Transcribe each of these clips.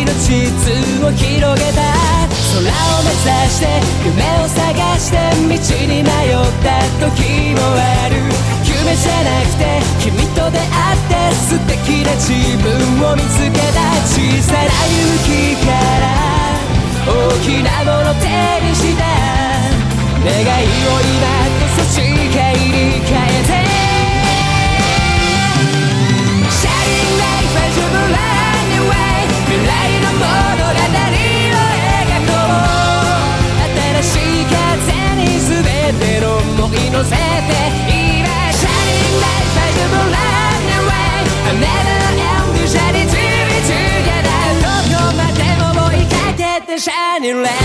の地図を広げた。空を目指して夢を探して道に迷った時もある。夢じゃなくて君と出会って素敵な自分を見つけた。小さな勇気から大きなもの手にした。願いを今こそ誓いに変えて。Shining light find your blind way。 未来の物語を描こう。新しい風に全ての想い乗せて今。 Shining light find your blind way。 I'll never end the journey to be together。 どこまでも追いかけて Shining light。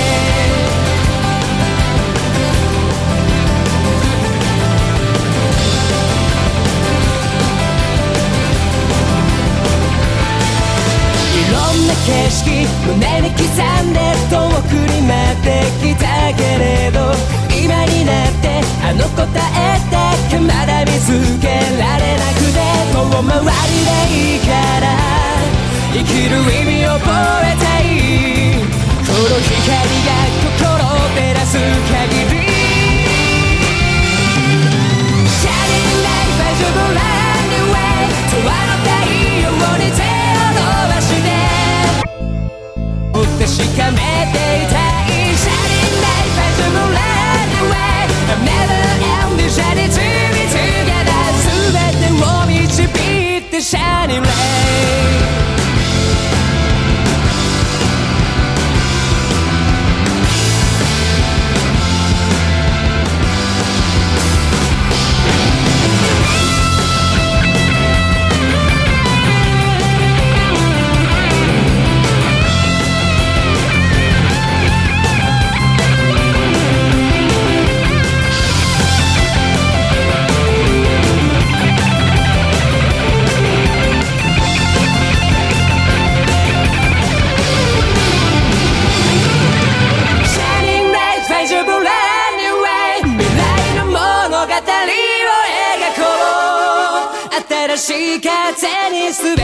景色胸に刻んで遠くに待ってきたけれど、今になってあの答えだけまだ見つけられなくて。遠回りでいいから生きる意味を覚えたい。この光が心を照らす限り。 Shining light find your blind way。 永遠の太陽に手を伸ばして確かめていたい。 Shining light find your blind way。 I'll never end the journey to be together。 全てを導いて Shining light。 新しい風に全